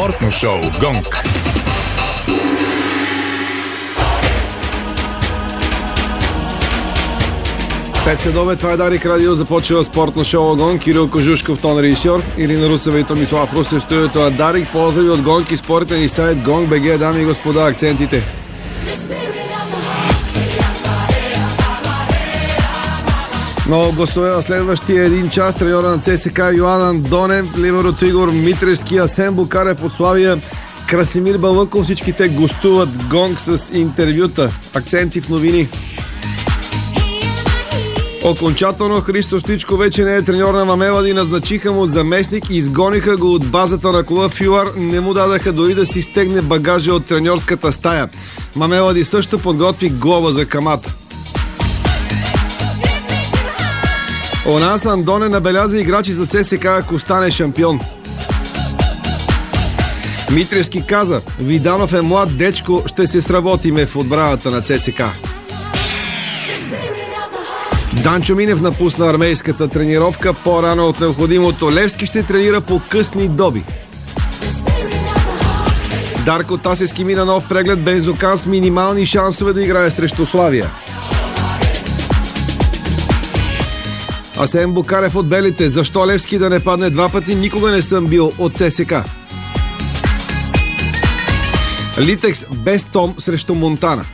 Спортно шоу Гонг. Пет следобед, това е Дарик Радио, започва спортно шоу Гонг. Кирил Кожушков, тон режисьор, Ирина Русева и Томислав Русев, студиото на Дарик. Поздрави от Гонг и спорта ни сайт Gong.bg. Дами и господа, акцентите. Много гласове на следващия един час. Треньора на ЦСКА Йоан Андонев, ливър от Игор Митревски, Асен Букарев от Славия, Красимир Балъков. Всичките гостуват Гонг с интервюта. Акценти в новини. Окончателно Христо Стоичков вече не е треньор на Мамелади. Назначиха му заместник и изгониха го от базата на клуба Фюар. Не му дадаха дори да си стегне багажа от треньорската стая. Мамелади също подготви глоба за камата. У нас Андоне набеляза играчи за ЦСКА, ако стане шампион. Митревски каза: Виданов е млад дечко, ще се сработиме в отбраната на ЦСКА. Данчо Минев напусна армейската тренировка по-рано от необходимото. Левски ще тренира по късни доби. Дарко Тасевски мина нов преглед. Бензокан с минимални шансове да играе срещу Славия. Асен Букарев от белите: защо Левски да не падне два пъти? Никога не съм бил от ЦСКА. Литекс без Том срещу Монтана.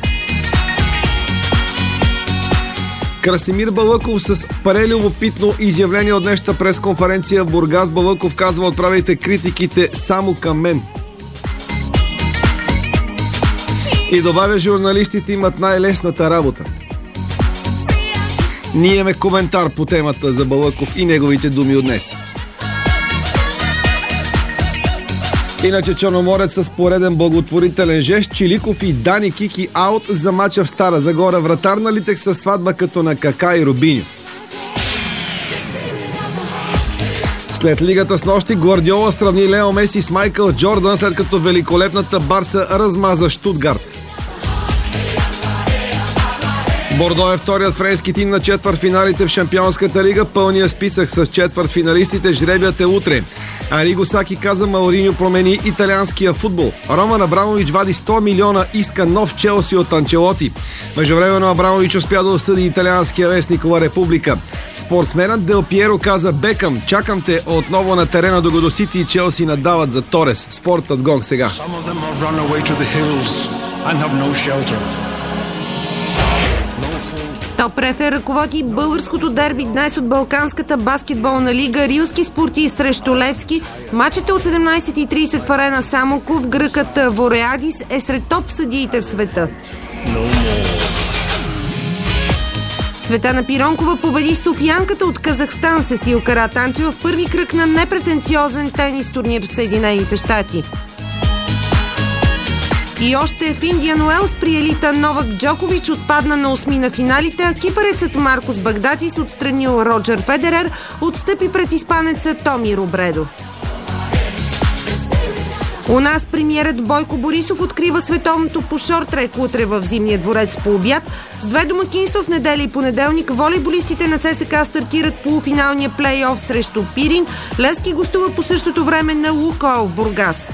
Красимир Балъков с прелюбопитно изявление от днешната пресконференция в Бургас. Балъков казва: отправяйте критиките само към мен. И добавя: журналистите имат най-лесната работа. Ние имаме коментар по темата за Балъков и неговите думи от днес. Иначе Черноморец с пореден благотворителен жест. Чиликов и Дани Кики аут за мача в Стара Загора. Вратар на Литекс със сватба като на Кака и Рубиньо. След лигата с нощи Гвардиола сравни Лео Меси с Майкъл Джордан, след като великолепната Барса размаза Штутгарт. Бордо е вторият френски тим на четвъртфиналите в Шампионската лига. Пълният списък с четвъртфиналистите. Жребият е утре. Ариго Саки каза: Мауриньо промени италианския футбол. Роман Абрамович вади 100 милиона, иска нов Челси от Анчелоти. Междувременно Абрамович успя да осъди италианския вестник Ла Република. Спортсменът Дел Пиеро каза: Бекъм, чакам те отново на терена, докато Сити и Челси надават за Торес. Спортът Гонг сега. Топ Рефер ръководи българското дерби днес от Балканската баскетболна лига. Рилски Спорти срещу Левски. Матчът е от 17:30 в арена Самоков. Гръкът Вореадис е сред топ съдиите в света. Цветана Пиронкова победи софиянката от Казахстан Сесил Каратанчева в първи кръг на непретенциозен тенис турнир в Съединените щати. И още в Индиан Уелс при елита Новак Джокович отпадна на осми на финалите, а кипърецът Маркус Багдатис, отстранил Роджер Федерер, отстъпи пред испанеца Томи Робредо. У нас премиерът Бойко Борисов открива световното по шорт-трек утре в Зимния дворец по обяд. С две домакинства в неделя и понеделник волейболистите на ЦСКА стартират полуфиналния плей-оф срещу Пирин. Левски гостува по същото време на Лукойл в Бургас.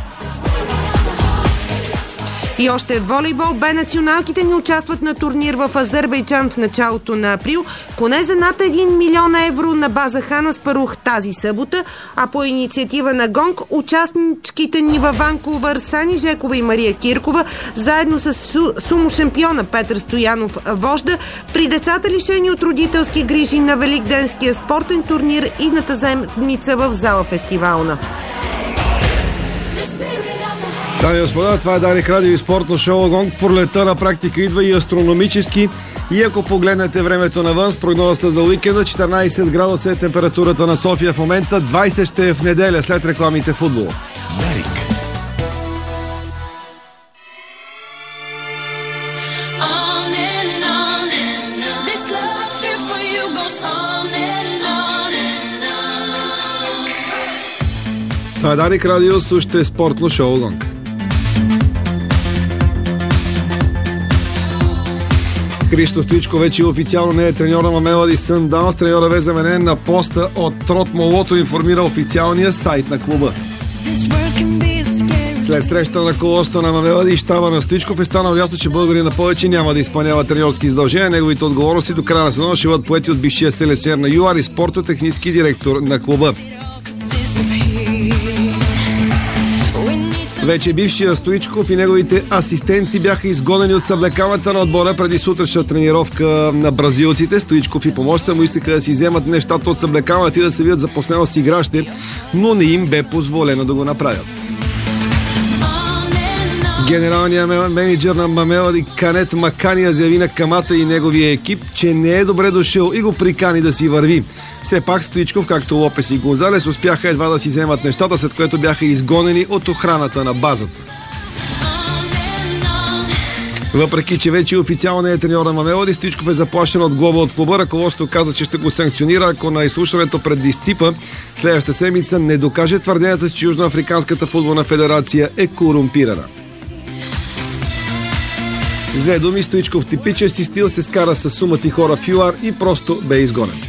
И още в волейбол Б националките ни участват на турнир в Азербайджан в началото на април. Коне за над 1 милион евро на база Хан Аспарух тази събота, а по инициатива на Гонг участничките ни във Ванкувър Сани Жекова и Мария Киркова, заедно с сумо-шампиона Петър Стоянов вожда, при децата лишени от родителски грижи на Великденския спортен турнир идната седмица в зала Фестивална. Дами и господа, това е Дарик Радио и спортно шоу Гонг. Пролета на практика идва и астрономически. И ако погледнете времето навън с прогнозата за уикенда, 14 градуса е температурата на София в момента, 20 ще е в неделя след рекламите футбол. Дарик. Това е Дарик Радио, слушате спортно шоу Гонг. Христо Стоичков вече официално не е треньор на Мамелади Съндаунс. Треньорът бе заменен на поста от Трот Молото, информира официалния сайт на клуба. След среща на ръководството на Мамелади и щаба на Стоичков е станало ясно, че българина повече няма да изпълнява треньорски задължения. Неговите отговорности до края на сезона ще бъдат поети от бившия селекционер на ЮАР и спортно-технически директор на клуба. Вече бившия Стоичков и неговите асистенти бяха изгонени от съблекалната на отбора преди сутрешна тренировка на бразилците. Стоичков и помощта му искаха да си вземат нещата от съблекалната и да се видят за последно с игращите, но не им бе позволено да го направят. Генералният менеджер на Мамелади Канет Макания заяви на Камата и неговия екип, че не е добре дошъл и го прикани да си върви. Все пак Стоичков, както Лопес и Гонзалес, успяха едва да си вземат нещата, след което бяха изгонени от охраната на базата. Въпреки че вече официално не е треньор на Мамелади, Стоичков е заплашен от глоба от клуба. Ръководството каза, че ще го санкционира, ако на изслушването пред Дисципа следващата седмица не докаже твърденията, че Южноафриканската футболна федерация е корумпирана. С две думи, Стоичков типичен си стил се скара с сумати хора в ЮАР и просто бе изгонен.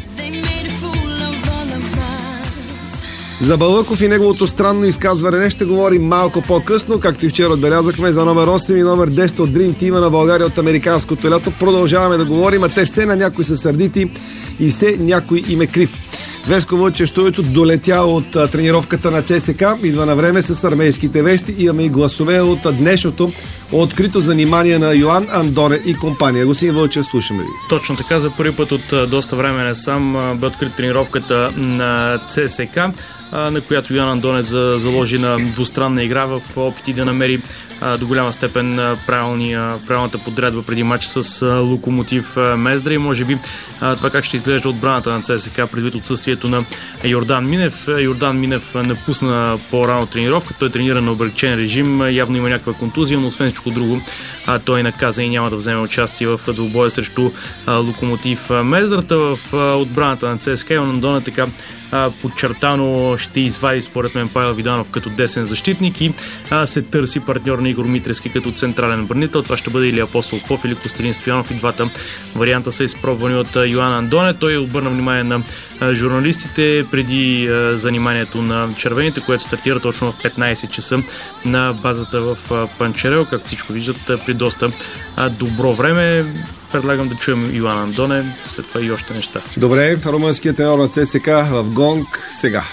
За Балъков и неговото странно изказване ще говорим малко по-късно, както и вчера отбелязахме за номер 8 и номер 10 от Дрим Тима на България от американското лято. Продължаваме да говорим, а те все на някои са сърдити и все някой им е крив. Веско Вълчещуето долетя от тренировката на ЦСК, идва на време с армейските вести. Имаме и гласове от днешното открито занимание на Йоан Андоне и компания. Господин Вълчев, слушаме ви. Точно така, за първи път от доста време насам бе открит тренировката на ЦСК, на която Йоан Андоне заложи на двустранна игра в опити да намери до голяма степен правилната подредба преди матч с Локомотив Мездра и може би това как ще изглежда отбраната на ЦСКА предвид отсъствието на Йордан Минев. Йордан Минев напусна по-рано тренировка, той тренира на облекчен режим, явно има някаква контузия, но освен всичко друго той наказа и няма да вземе участие в двубоя срещу Локомотив Мездрата. В отбраната на ЦСКА Йоан Андоне така подчертано ще извади според мен Павел Виданов като десен защитник и се търси партньор на Игор Митрески като централен бранител. Това ще бъде или Апостол Попов или Костелин Стоянов, и двата варианта са изпробвани от Йоан Андоне. Той обърна внимание на журналистите преди заниманието на червените, което стартира точно в 15 часа на базата в Панчерел, както всичко виждат при доста добро време. Predlagam da čujem Ioana Andone, след това и още неща. Добре, румънският тенор на ЦСКА в Гонг сега.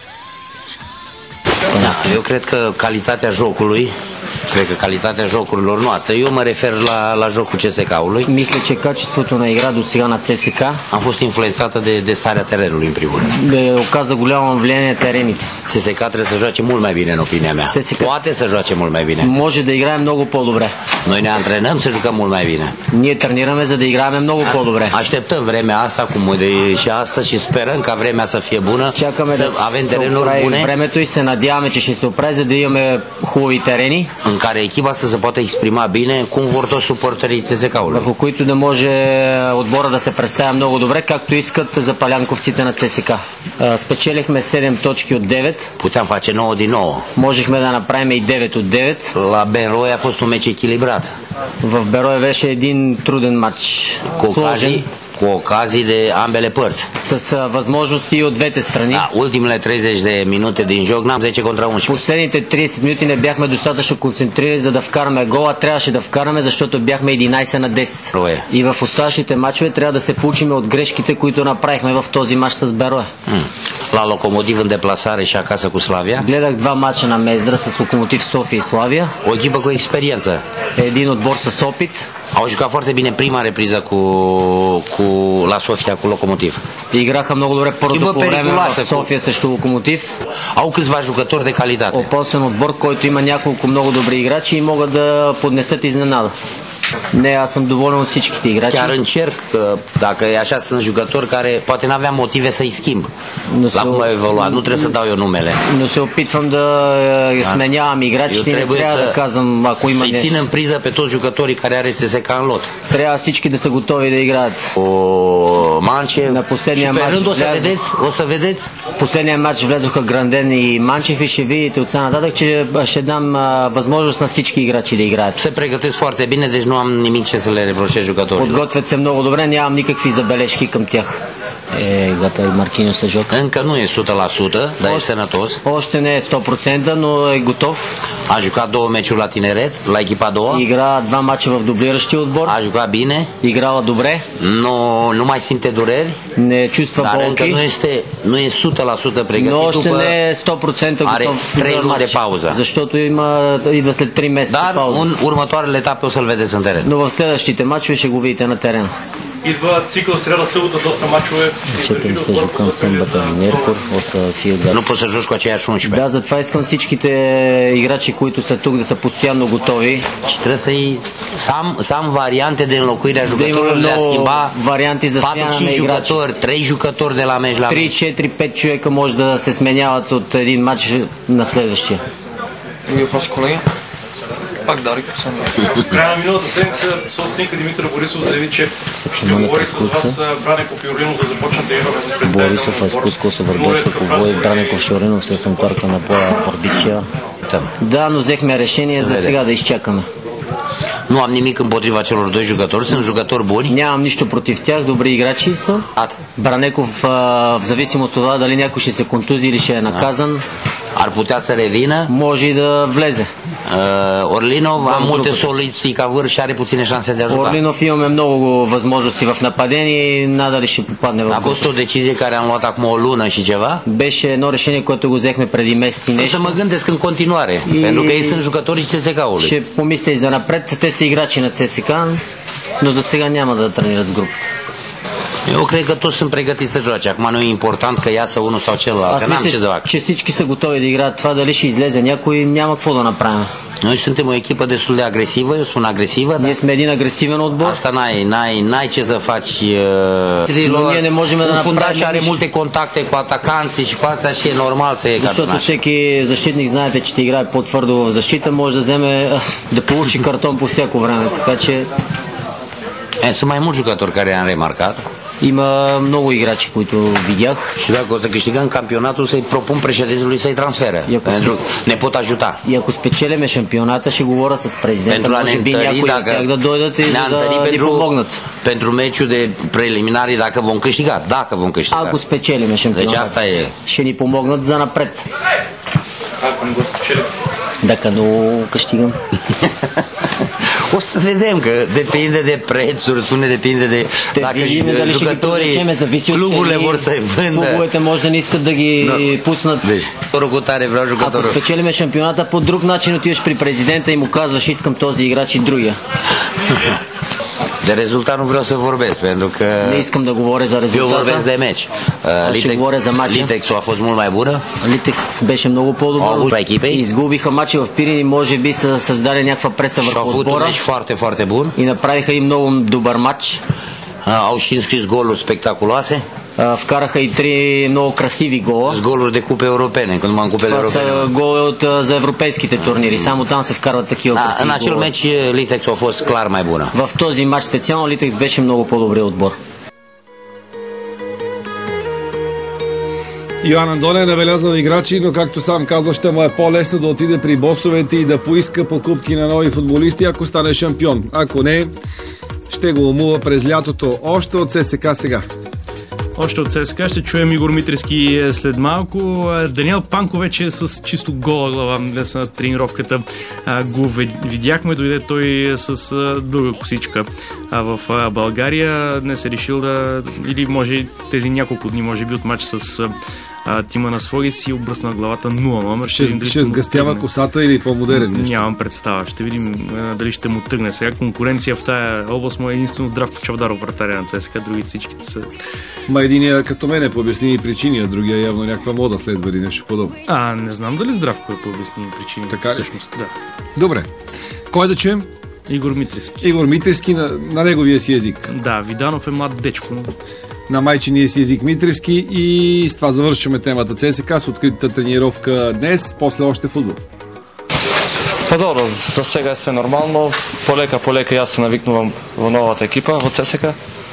Da, eu cred că calitatea jocului, cred că calitatea jocurilor noastre, eu mă refer la jocul CSKA-ului. Mисля, че качеството на игра до сега на ЦСКА a fost influențată de starea terenului în primul rând. Оказа голямо влияние терените. CSKA trebuie să joace mult mai bine în opinia mea. Poate să joace mult mai bine. Може да играе много по-добре. Noi ne antrenăm să jucăm mult mai bine. Ние тренираме за да играем много по-добре. Așteptăm vremea asta cum e și astăzi și sperăm ca vremea să fie bună. Чакаме да avem terenuri bune. Времето и се надяваме, че ще се оправи, за да имаме хубави терени, în care echipa să se poată exprima bine cum vor toți suporterii CSKA-ului. Върху които да може отбора да се представя много добре, както искат запалянковците на ЦСКА. Спечелихме 7 точки от 9. Puteam face 9 din 9. Можехме да направим и 9 от 9. La Benroe a fost un meci echilibrat. В Берое беше един труден матч. Cu ocazii de ambele părți. С възможности от двете страни. Da, ultimele 30 de minute din joc n-am 10 contra 11. Последните 30 минути не бяхме достатъчно концентрирани, за да вкараме гола. Трябваше да вкараме, защото бяхме 11 на 10. И в оставащите мачове трябва да се получим от грешките, които направихме в този мач с Берое. La Locomotiv în deplasare și acasă cu Slavia. Гледах два мача на Мездра с Локомотив София и Славия. O echipă cu experiență. Един отбор с опит. Au jucat foarte bine prima repriză la Sofia cu Locomotiv. Играха много добре първото по време в София срещу Локомотив. Au câțiva jucători de calitate. Опасен отбор, който има няколко много добри играчи и могат да поднесат изненада. Не, аз съм доволен от всичките играчи. Chiar încerc, dacă e așa, sunt jucători care poate n-aveam motive să-i schimb. La cum a evoluat, nu trebuie să dau eu numele. Но се опитвам да сменявам играчите, не трябва да казвам, ако има нещо. Să-i țin în priză pe toți jucătorii care are CSKA în lot. Трябва всички да са готови да играят. Манчев. На последния матч o să vedeți. Последния матч влезоха Гранден и Манчев и ще видите от сега нататък, че ще дам възможност на всички играчи да играят. Se pregătesc foarte bine, deci nu am nimic ce să le reproșez jucătorilor. Подготвят се много добре, нямам никакви забележки към тях. Gata, Marquinhos să joacă. Încă nu e 100%, dar e sănătos. Още не е 100%, но е готов. A jucat 2 meciuri la tineret, la echipa a doua. Игра 2 мача в дублиращия отбор. A jucat bine. Играла добре. Nu mai simte dureri. Не чувства dar болки. încă nu e 100% pregătit. Но още не е 100% are готов 3 luni de pauză. Защото идва след 3 месеца Dar пауза. în următoarele etape o să-l vedeți în teren. Но в следващите мачове ще го видите на терена. Идва цикъл сряда събота, доста мачове. Четем се жукам съмбата Неркор, оса Филгар. Nu poți să joci cu aceiași 11. Да, затова искам всичките играчи, които са тук, да са постоянно готови. Și trebuie să am variante de înlocuire a Да jucătorilor, имаме de a много schimba варианти за смяна 4-5 на играчи. jucători, 3 jucători de la meci la 3, meci. 4, 5 човека може да се сменяват от един матч на следващия. Други въпрос, колеги? Пак Дарик. В края на миналата седмица собственика Димитър Борисов заяви, че ще говори с вас Бранеков и Орлинов да започнат да играт с представител. Борисов е спускал се върбешка ковой, Бранеков Шоринов се съм парка на боя Върбичия. Да, но взехме решение за сега да изчакаме. Nu am nimic împotriva celor doi jucători, sunt jucători buni. Нямам нищо против тях, добри играчи са. Бранеков, в зависимост от това дали някой ще се контузи или ще е наказан, ar putea să revină. може и да влезе. Orlinov am multe soluții ca vârf și are puține șanse de a juca. Орлинов имаме много възможности в нападение и надали ще попадне в A fost o decizie care am luat acum o lună și ceva. Беше едно решение, което го взехме преди месеци O să нещо. mă gândesc în continuare, pentru că ei sunt jucătorii CSKA-ului. Ще помисля и за напред. Те са играчи на ЦСКА, но за сега няма да тренират с групата. Eu cred că toți sunt pregătiți să joace. Acum nu e important că iasă unul sau celălalt, că Аз n-am ce să мисля, fac. че всички са готови да играят. Това дали ще излезе някой, няма какво да направим. Noi suntem o echipă destul de agresivă, eu spun agresivă, dar Ние сме един агресивен отбор. asta n-ai ce să faci. Ние не можем да Un fundaș направим are нищо. multe contacte cu atacanții și cu asta și e normal să e Защото cartonaș. всеки защитник, знаете, че ще играе по-твърдо в защита, може да вземе, да получи картон по всяко време. Така че Sunt mai mulți jucători care am remarcat. има много играчи, които видях. Și dacă o să câștigăm campionatul, să-i propun președintelui să-i transfere. Pentru ne pot ajuta. И ако спечелиме шампионата, ще говоря с президента, Pentru a ne може би întări, някои от тях да дойдат и да ни помогнат. pentru meciul de preliminari, dacă vom câștiga. Dacă vom câștiga. Ако спечелиме Deci шампионата, asta e. ще ни помогнат за напред. Ако не го спечели. Dacă nu câștigăm. O să vedem, că depinde de prețuri, depinde de dacă jucătorii, cluburile vor să-i vândă. Клубовете може да не искат да ги пуснат. Deci, cu tare vreau Ако jucătorul. спечелиме шампионата, по друг начин отиваш при президента и му казваш, искам този играч и другия. De rezultat nu vreau să vorbesc, pentru că Не искам да говоря за eu vorbesc резултата. de meci. ще говоря за мача. Litexul a fost mult mai bună. Литекс беше много по-добър. Изгубиха мача в Пирин и може би са създали някаква преса Și au върху făcut un отбора. meci foarte, foarte bun. И направиха и много добър матч. Au și înscris goluri spectaculoase. Вкараха и 3 много красиви гола. С goluri de cupe europene, când m-am cupele Това са europene. голове за европейските турнири. Само там се вкарват такива În красиви acel голове. meci Litex a fost clar mai bună. В този матч специално Литекс беше много по-добрия отбор. Йоан Андоне набелязал играчи, но както сам каза, ще му е по-лесно да отиде при босовете и да поиска покупки на нови футболисти, ако стане шампион. Ако не, ще го умува през лятото. Още от ССК сега. Още от ЦСКА ще чуем Игор Митревски след малко. Даниел Панко вече е с чисто гола глава днес на тренировката. Го видяхме, дойде той с дълга косичка в България. Днес е решил да, или може тези няколко дни, може би от матч с тима на Своги си обръсна главата 0 номер. Ще сгъстява косата или по-модерен нещо? Нямам представа. Ще видим дали ще му тръгне. Сега конкуренция в тая област му е единствено Здравко Чавдаров, вратаря на ЦСКА. Другите всичките са... Ма единия като мен е по обясними причини, а другия явно някаква мода следва или нещо подобно. Не знам дали Здравко е по обясними причини. Така ли? Всъщност, да. Добре. Кой да чуем? Игор Митревски. Игор Митревски на неговия си език. Да, Виданов е млад дечко. На майчиния си език Митревски и с това завършваме темата ЦСКА с откритата тренировка днес, после още футбол. По-добро, за сега е все нормално. Полека и аз се навикнувам в новата екипа от ЦСКА.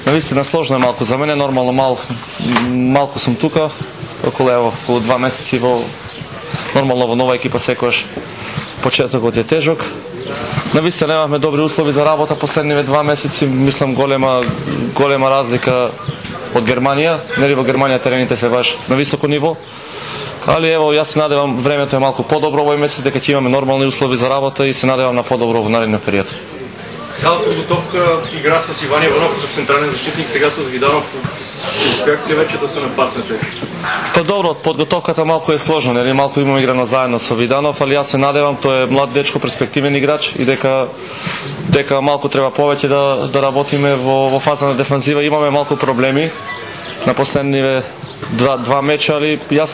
Наистина сложно е малко за мене, нормално малко съм тука, около 2 месеци нормално во нова екипа секојаш почетокот е тежок. Наистина немавме добри услови за работа последниве 2 месеци, мислам голема разлика од Германија. Нели во Германија терените се баш на високо ниво. Али ево, јас се надевам времето е малку подобро овој месец, дека ќе имаме нормални услови за работа и се надевам на подобро во наредниот период. Цялата подготовка игра с Иван Иванов като централен защитник, сега с Виданов. Успяхте вече да се напаснете? Па добро, подготовката малку е сложна, нели малку имаме играно заедно со Виданов, али јас се надевам, тој е млад дечко, перспективен играч и дека малку треба повеќе да работиме во фаза на дефанзива. Имаме малку проблеми на последниве два меча, али јас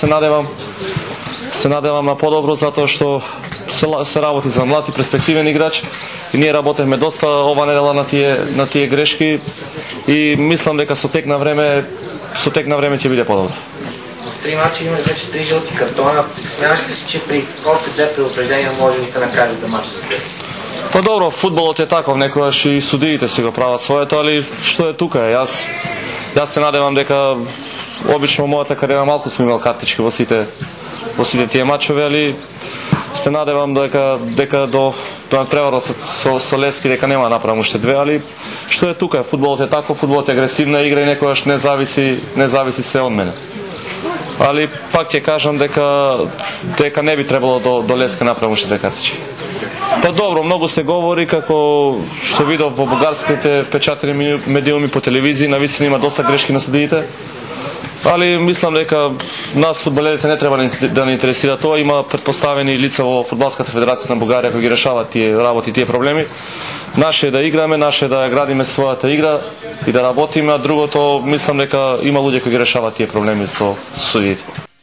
се надевам на подобро, затоа што се работи за млад и перспективен играч и ние работевме доста ова недела на тие грешки и мислам дека со тек на време ќе биде подобро. В 3 мача има вече 3 жълти картона. Смяташ ли си, че при още 2 предупреждения може да те накажат за мач с Левски? Па добро, фудбалот е таков, некогаш и судиите си го прават своето, али што е тука? Јас се надевам дека обично мојата кариера малку сум имал картички во сите тие мачови, али се надевам дека до надпреварот со Левски дека нема да направам уште 2, али што е тука? Фудбалот е таков, фудбалот е агресивна игра и некогаш не зависи све од мене. Али пак ќе кажам дека не би требало до Левски направам уште 2 картички. Па добро, многу се говори, како што видов во бугарските печатени медиуми по телевизија, навистина има доста грешки на судиите. Али мислам дека нас фудбалерите не треба да ни интересира тоа, има претпоставени лица во Фудбалската федерација на Бугарија кои ги решаваат тие работи, тие проблеми. Наше е да играме, наше е да градиме својата игра и да работиме, а другото мислам дека има луѓе кои ги решаваат тие проблеми со судиите.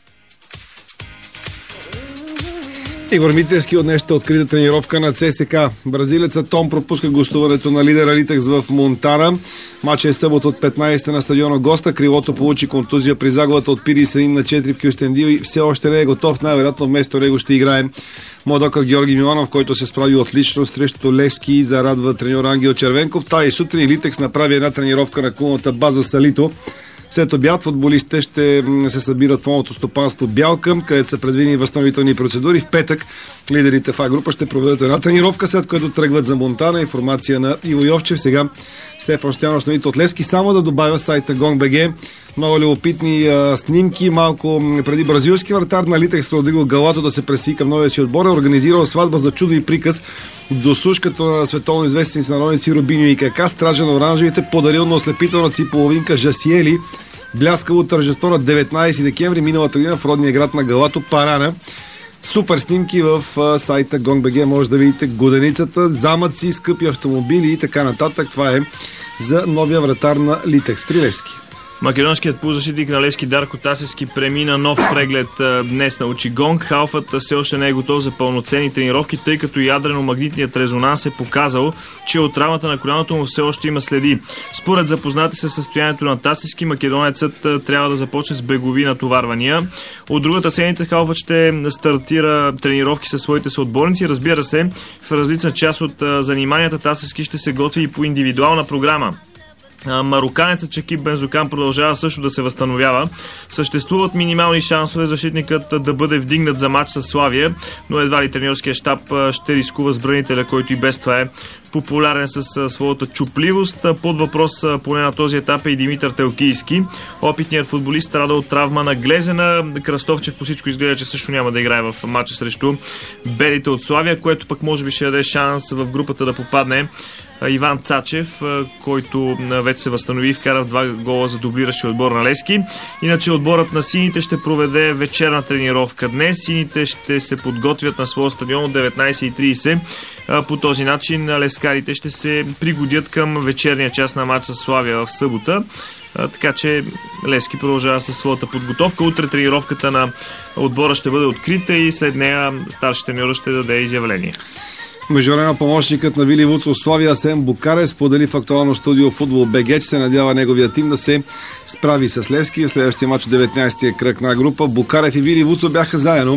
Игор Митевски от днешната открита тренировка на ЦСКА. Бразилецът Том пропуска гостуването на лидера Литекс в Монтана. Матчът е събота от 15 на стадиона Госта. Крилото получи контузия при загубата от Пири 7-4 в Кюстендил и все още не е готов. Най-вероятно вместо него ще играе младокът Георги Миланов, който се справи отлично срещу Левски и зарадва треньор Ангел Червенков. Тази сутрин Литекс направи една тренировка на клубната база Салито. След обяд футболистите ще се събират в новото стопанство Бялка, където са предвидени възстановителни процедури. В петък лидерите в А-група ще проведат една тренировка, след което тръгват за Монтана. Информация на Иво Йовчев. Сега Стефан Стоянов, основател от Левски. Само да добавя сайта Gong.bg. Много любопитни снимки. Малко преди бразилски вратар на Литекс Родриго Галато да се преси към новия си отбор, е организирал сватба за чудо и приказ до слушката на световно известни сънародници Рубиньо и Кака. Стража на оранжевите подарил на ослепителната си половинка Жасиели бляскаво тържество на 19 декември миналата година в родния град на Галато, Парана. Супер снимки в сайта Gong.bg. Може да видите годеницата, замъци, скъпи автомобили и така нататък. Това е за новия вратар на Литекс при Левски. Македонският полузащитник на Левски Дарко Тасевски премина нов преглед днес на Очигонг. Халфът все още не е готов за пълноценни тренировки, тъй като ядрено-магнитният резонанс е показал, че от травмата на коляното му все още има следи. Според запознати със състоянието на Тасевски, македонецът трябва да започне с бегови натоварвания. От другата седмица Халфът ще стартира тренировки със своите съотборници. Разбира се, в различна част от заниманията Тасевски ще се готви и по индивидуална програма. Мароканецът Чакиб Бензокан продължава също да се възстановява. Съществуват минимални шансове защитникът да бъде вдигнат за матч с Славия, но едва ли треньорския щаб ще рискува с бранителя, който и без това е популярен със своята чупливост. Под въпрос поне на този етап е и Димитър Телкийски. Опитният футболист страда от травма на глезена. Кръстовчев по всичко изглежда, че също няма да играе в матча срещу белите от Славия, което пък може би ще даде шанс в групата да попадне Иван Цачев, който вече се възстанови и вкара 2 гола за дублиращия отбор на Левски. Иначе отборът на сините ще проведе вечерна тренировка днес. Сините ще се подготвят на своя стадион от 19:30. По този начин лескарите ще се пригодят към вечерния част на матч с Славия в събота. Така че Левски продължава със своята подготовка. Утре тренировката на отбора ще бъде открита и след нея старши треньор ще даде изявление. Междувременно помощникът на Вили Вуцов Славия Асен Букарев сподели в актуално студио Футбол БГ, че се надява неговия тим да се справи с Левски. В следващия матч 19-тия кръг на група Букарев и Вили Вуцов бяха заедно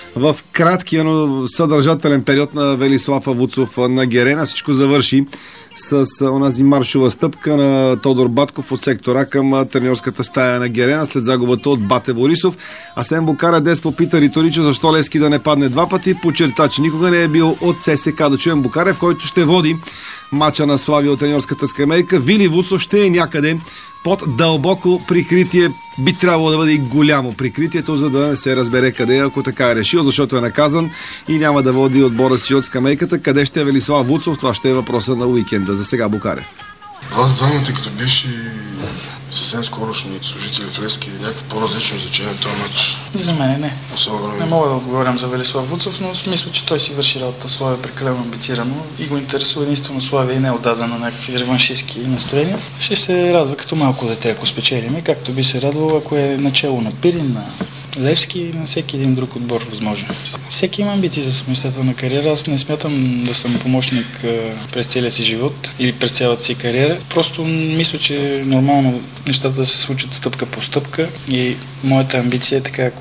в краткия, но съдържателен период на Велислав Авуцов на Герена. Всичко завърши с онази маршова стъпка на Тодор Батков от сектора към треньорската стая на Герена след загубата от Бате Борисов. Асен Букарев попита риторично защо Левски да не падне два пъти. Подчерта, че никога не е бил от ЦСКА. Да чуем Букарев, който ще води мача на Славия от треньорската скамейка. Вили Вуцов ще е някъде под дълбоко прикритие. Би трябвало да бъде и голямо прикритието, за да не се разбере къде, ако така е решил, защото е наказан и няма да води отбора си от скамейката. Къде ще е Велислав Вуцов? Това ще е въпроса на уикенда. За сега Букарев. Аз двамата като бивши съвсем скорошни служители в Левски, някакво по-различно значение този матч? За мен не. Не мога да отговорям за Велислав Вуцов, но мисля, че той си върши работа. Славия е прекалено амбицирано и го интересува единствено Славия и не е отдаден на някакви реваншистски настроения. Ще се радва като малко дете, ако спечелиме, както би се радвало, ако е начало на Пирин, на Левски и на всеки един друг отбор възможно. Всеки има амбиции за самостоятелна кариера. Аз не смятам да съм помощник през целия си живот или през цялата си кариера. Просто мисля, че е нормално нещата да се случат стъпка по стъпка и моята амбиция е така,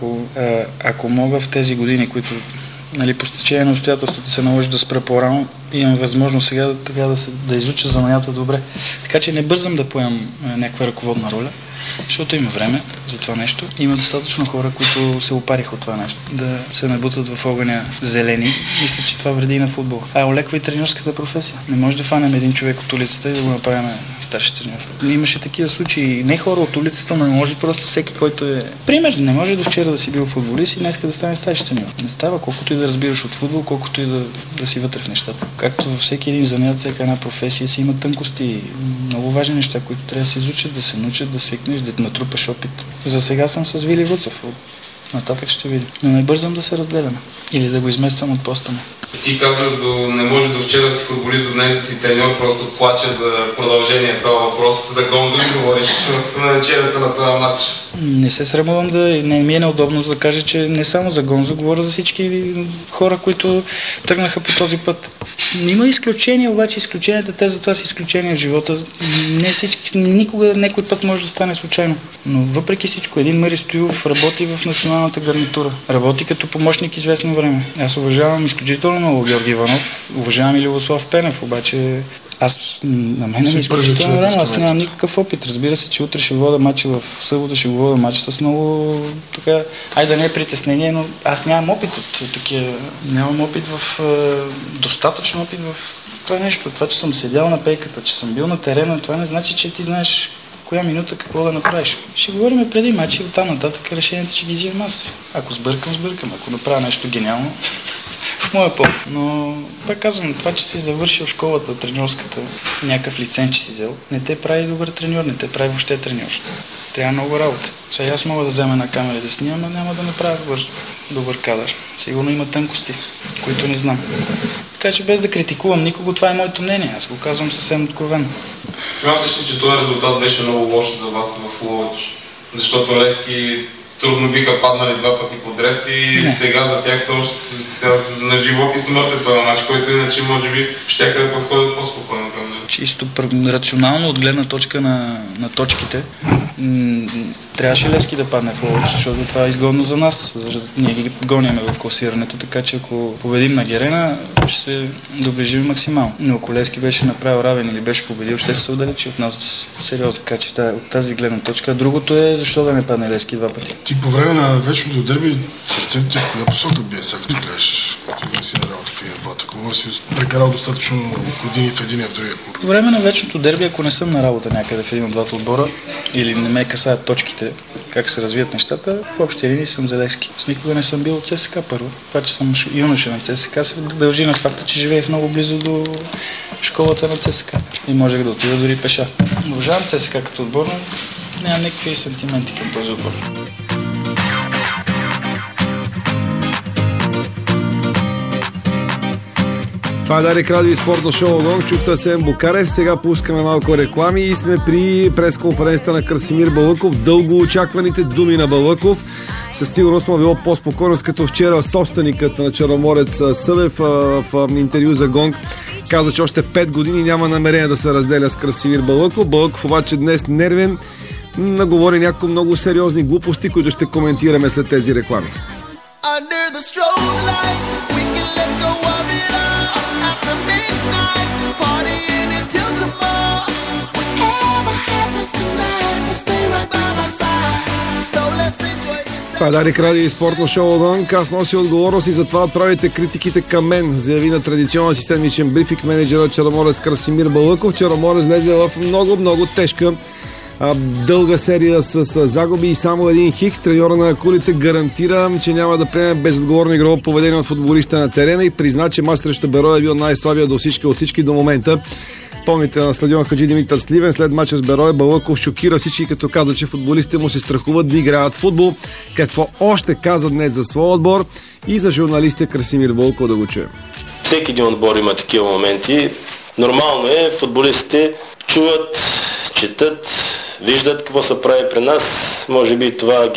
ако мога в тези години, които по стечение на обстоятелствата се наложи да спра по-рано, имам възможност сега да изуча занаята добре. Така че не бързам да поемам някаква ръководна роля, защото има време за това нещо. Има достатъчно хора, които се опариха от това нещо. Да се набутат в огъня зелени. Мисля, че това вреди и на футбол. Олеква и треньорската професия. Не може да фанем един човек от улицата и да го направим старши треньор. Имаше такива случаи. Не хора от улицата, но не може просто всеки, който е... Пример, не може до вчера да си бил футболист и днес да стане старши треньор. Не става, колкото и да разбираш от футбол, колкото и да си вътре в нещата. Както във всеки един занят, всяка една професия си има тънкости. Много важни неща, които трябва да се изучат, да се научат, да свикнеш, да натрупаш опит. За сега съм с Вили Вуцов. Нататък ще видим. Но не бързам да се разделяме. Или да го измествам от поста му. Ти каза, не може до вчера си футболист, до днес да си треньор, просто плача за продължение това въпрос. За Гонзо ли говориш в началото на този матч? Не се срамувам не ми е неудобно да кажа, че не само за Гонзо, говоря за всички хора, които тръгнаха по този път. Има изключения, обаче изключенията, те затова са изключения в живота. Не всички, никога някой път може да стане случайно. Но въпреки всичко, един Мари Стоилов работи в националната гарнитура. Работи като помощник известно време. Аз уважавам изключително много Георги Иванов, уважавам и Любослав Пенев, обаче на мен е изключително време, аз нямам никакъв опит. Разбира се, че утре ще вода матча в събота, ще вода матч с много така, да не е притеснение, но аз нямам опит от такива, нямам опит достатъчно опит в това нещо. Това, че съм седял на пейката, че съм бил на терена, това не значи, че ти знаеш коя минута какво да направиш. Ще говорим преди матча и оттам нататък решението ще ги взимам аз. Ако сбъркам. Ако направя нещо гениално, в моя полза. Но пак казвам, това, че си завършил школата, треньорската, някакъв лиценз, че си взел, не те прави добър треньор, не те прави въобще треньор. Трябва много работа. Сега аз мога да взема една камера да снимам, но няма да направя добър кадър. Сигурно има тънкости, които не знам. Така че без да критикувам никого, това е моето мнение. Аз го казвам съвсем откровено. Смяташ ли, че този резултат беше много лош за вас в Ловеч? Защото Левски трудно биха паднали два пъти подред и сега за тях са още на живот и смърт е този мач, който иначе може би щяха да подходят по-спокойно към него. Чисто рационално от гледна точка на точките трябваше Левски да падне в Ловеч, защото това е изгодно за нас. Ние ги гоняме в класирането, така че ако победим на Герена, ще се доближим максимално. Но ако Левски беше направил равен или беше победил, ще се отдалечи от нас сериозно. Така че от тази гледна точка. Другото е защо да не падне Левски два пъти. Ти по време на вечното дерби сърцето ти в коя посока бие сега, като гледаш, като не си нарал такива работа? Ако си прекарал достатъчно години в един и в другия клуб? По време на вечното дерби, ако не съм на работа някъде в един от двата отбора или не ме касаят точките, как се развият нещата, в общи линии съм за Левски. С никога не съм бил от ЦСКА първо. Това, че съм юноша на ЦСКА, се дължи на факта, че живеех много близо до школата на ЦСКА и можех да отида дори пеша. Уважавам ЦСКА като отбор, но нямам никакви сантименти към този отбор. Това е Дарик Радио и спортно шоу Гонг. Чухте Асен Букарев. Сега пускаме малко реклами и сме при пресконференцията на Красимир Балъков. Дълго очакваните думи на Балъков. Със сигурност му било по-спокойно, като вчера собственикът на Черноморец Събев в интервю за Гонг каза, че още 5 години няма намерение да се разделя с Красимир Балъков. Балъков обаче днес нервен, наговори някои много сериозни глупости, които ще коментираме след тези реклами. under the strobe lights. We can let go of it all after midnight, partying until tomorrow. Whatever happens tonight, we'll stay right by my side. So let's enjoy this. Това е Дарик Радио и спортно шоу отвън. Аз нося отговорност и затова отправите критиките към мен, заяви на традиционен си седмичен брифинг менеджера Черноморец Красимир Балъков. Черноморец влезе в много тежка дълга серия с загуби и само един хикс. Треньора на акулите гарантира, че няма да приеме безотговорно игрово поведение от футболиста на терена и призна, че мач срещу Берое е бил най-слабия от всички до момента. Помните на стадион Хаджи Димитър Сливен след мача с Берое, Балъков шокира всички, като каза, че футболистите му се страхуват да играят футбол. Какво още каза днес за своя отбор и за журналистите Красимир Балъков, да го чуем. Всеки един отбор има такива моменти. Нормално е, футболистите чуват, четат, виждат какво се прави при нас. Може би това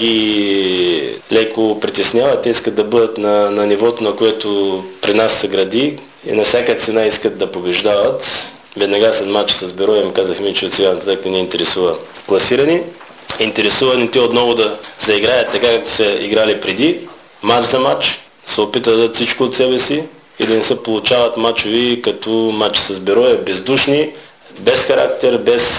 ги леко притеснява. Те искат да бъдат на нивото, на което при нас се гради и на всяка цена искат да побеждават. Веднага след матча с Берое им казахме, че от сега нататък не ни интересува класирани. Интересува ни те отново да заиграят така, както са играли преди. Мач за мач, се опитат да дадат всичко от себе си и да не се получават мачови като матч с Берое, бездушни, без характер, без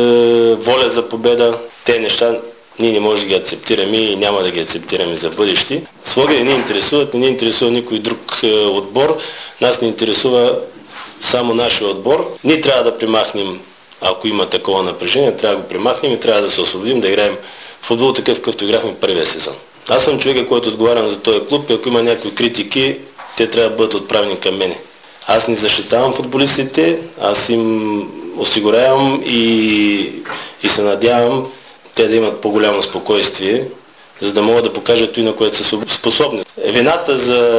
воля за победа. Те неща ние не можем да ги акцептираме и няма да ги акцептираме за бъдещи. Слоги не ни интересуват, не ни интересува никой друг отбор. Нас не интересува само нашия отбор. Ние трябва да примахнем, ако има такова напрежение, трябва да го примахнем и трябва да се освободим да играем футбол такъв, какъвто играхме първия сезон. Аз съм човека, който отговарям за този клуб и ако има някакви критики, те трябва да бъдат отправени към мене. Аз не защитавам футболистите, аз им осигурявам и се надявам те да имат по-голямо спокойствие, за да могат да покажат и на което са способни. Вината